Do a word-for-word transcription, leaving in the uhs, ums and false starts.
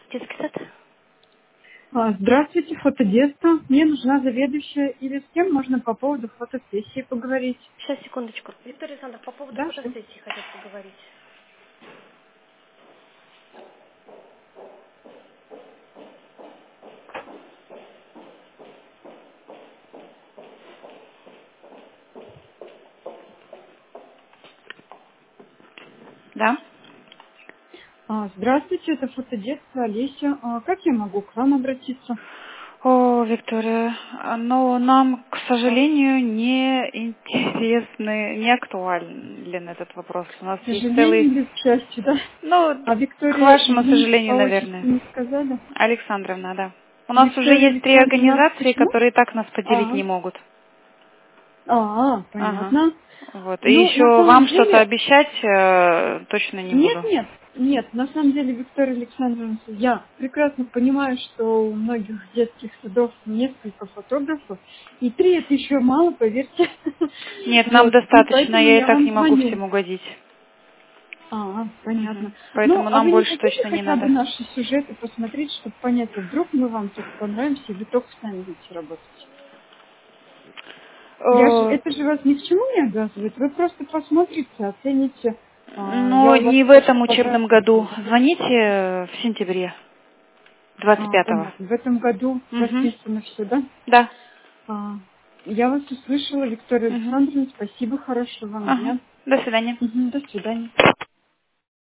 Детский сад? А, Здравствуйте, фотодетство. Мне нужна заведующая или с кем можно по поводу фотосессии поговорить. Сейчас, секундочку. Виктория Александровна, по поводу Да, что? фотосессии хотят поговорить. Да. А, Здравствуйте, это фотодетство, Олеся. А, Как я могу к вам обратиться? О, Виктория, но нам, к сожалению, не интересны, не актуален этот вопрос. У нас К есть целый, сожалению или к счастью, да? ну, А к Виктория, вашему извините, по сожалению, отчеству наверное. не сказали? Александровна, да. У нас уже Виктория есть три Александровна, организации, почему? которые так нас поделить А, не могут. а, Ага. понятно. Вот. И Ну, на еще самом вам что-то деле, обещать э, точно не Нет, буду. нет, нет. На самом деле, Виктория Александровна, я прекрасно понимаю, что у многих детских садов несколько фотографов, и три это еще мало, поверьте. Нет, нам Вот, и достаточно, поэтому я и я так вам не могу звоню. всем угодить. А, Мгм. понятно. Ну, Поэтому а нам вы не больше хотите точно не хотя бы надо. наши сюжеты посмотреть, чтобы понять, а вдруг мы вам так понравимся, и вы только сами будете работать? Я же, Э, это же вас ни к чему не обязывает. Вы просто посмотрите, оцените. А, Но я у вас не в просто этом учебном подарок году. возьму, да? Звоните э, в сентябре, двадцать А, пятого. понятно. В этом году Угу. расписано все, да? Да. А, я вас услышала, Виктория Угу. Александровна. Спасибо, хорошего вам Ага. дня. До свидания. Мгм, до свидания.